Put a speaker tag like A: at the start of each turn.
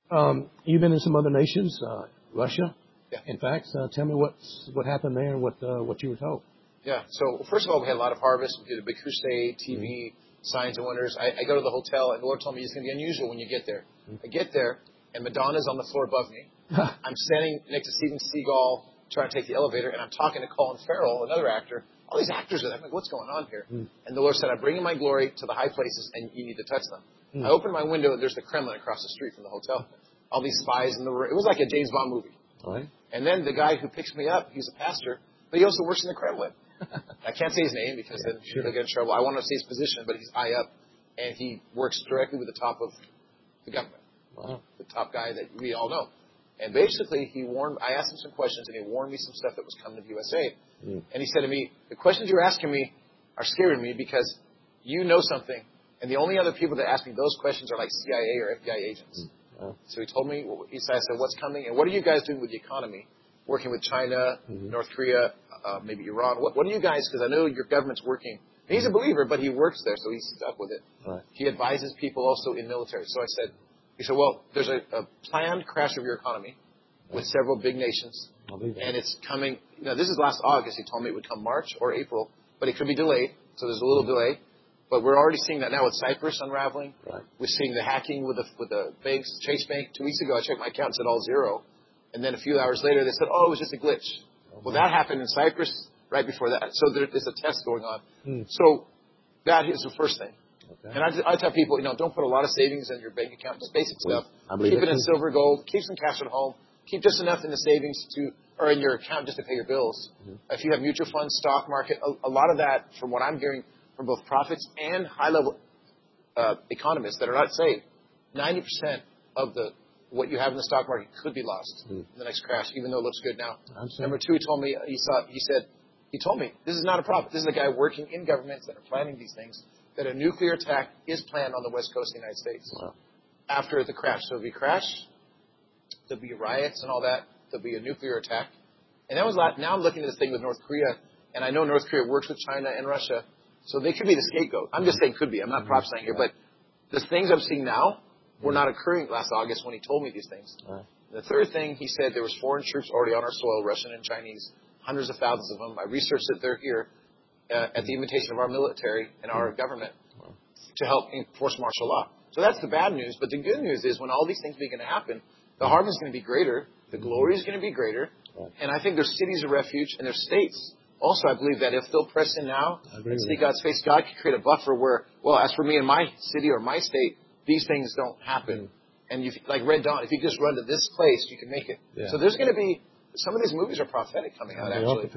A: You've been in some other nations, Russia.
B: Yeah.
A: In fact, tell me what happened there and what you were told.
B: Yeah. So first of all, we had a lot of harvest. We did a big crusade, TV, signs and wonders. I go to the hotel, and the Lord told me it's going to be unusual when you get there. I get there, and Madonna's on the floor above me. I'm standing next to Steven Seagal trying to take the elevator, and I'm talking to Colin Farrell, another actor. All these actors are there. I'm like, what's going on here? And the Lord said, I'm bringing my glory to the high places, and you need to touch them. I opened my window, and there's the Kremlin across the street from the hotel. All these spies in the room. It was like a James Bond movie.
A: Right.
B: And then the guy who picks me up, he's a pastor, but he also works in the Kremlin. I can't say his name because then he'll get in trouble. I want to say his position, but he's high up, and he works directly with the top of the government.
A: Wow.
B: The top guy that we all know. And basically, I asked him some questions, and he warned me some stuff that was coming to the USA. And he said to me, the questions you're asking me are scaring me because you know something, and the only other people that ask me those questions are like CIA or FBI agents. So he told me, I said, what's coming, and what are you guys doing with the economy, working with China, North Korea, maybe Iran? What are you guys, because I know your government's working. And he's a believer, but he works there, so he's stuck with it.
A: Right.
B: He advises people also in military. So he said, well, there's a planned crash of your economy with several big nations, and it's coming. This is last August. He told me it would come March or April, but it could be delayed, so there's a little delay. But we're already seeing that now with Cyprus unraveling.
A: Right. We're
B: seeing the hacking with the banks, Chase Bank. 2 weeks ago, I checked my account, it said all zero. And then a few hours later, they said, oh, it was just a glitch. Well, that happened in Cyprus right before that. So there's a test going on. So that is the first thing. Okay. And I tell people, don't put a lot of savings in your bank account, just basic stuff. Keep it in silver, gold. Keep some cash at home. Keep just enough in the savings or in your account just to pay your bills. If you have mutual funds, stock market, a lot of that, from what I'm hearing from both prophets and high-level economists that are not safe, 90% of what you have in the stock market could be lost in the next crash, even though it looks good now. Number two, he told me, this is not a prophet. This is a guy working in governments that are planning these things, that a nuclear attack is planned on the west coast of the United States after the crash. So if we crash, there'll be riots and all that. There'll be a nuclear attack. And now I'm looking at this thing with North Korea, and I know North Korea works with China and Russia, so they could be the scapegoat. I'm just saying could be. I'm not prophesying here, but the things I'm seeing now were not occurring last August when he told me these things. The third thing, he said there was foreign troops already on our soil, Russian and Chinese, hundreds of thousands of them. I researched that they're here at the invitation of our military and our government to help enforce martial law. So that's the bad news. But the good news is when all these things begin to happen, the harvest is going to be greater, the glory is going to be greater, and I think there's cities of refuge and there's states. Also, I believe that if they'll press in now and see God's face, God can create a buffer where, well, as for me in my city or my state, these things don't happen. And like Red Dawn, if you just run to this place, you can make it. So there's going to be, some of these movies are prophetic coming out, actually.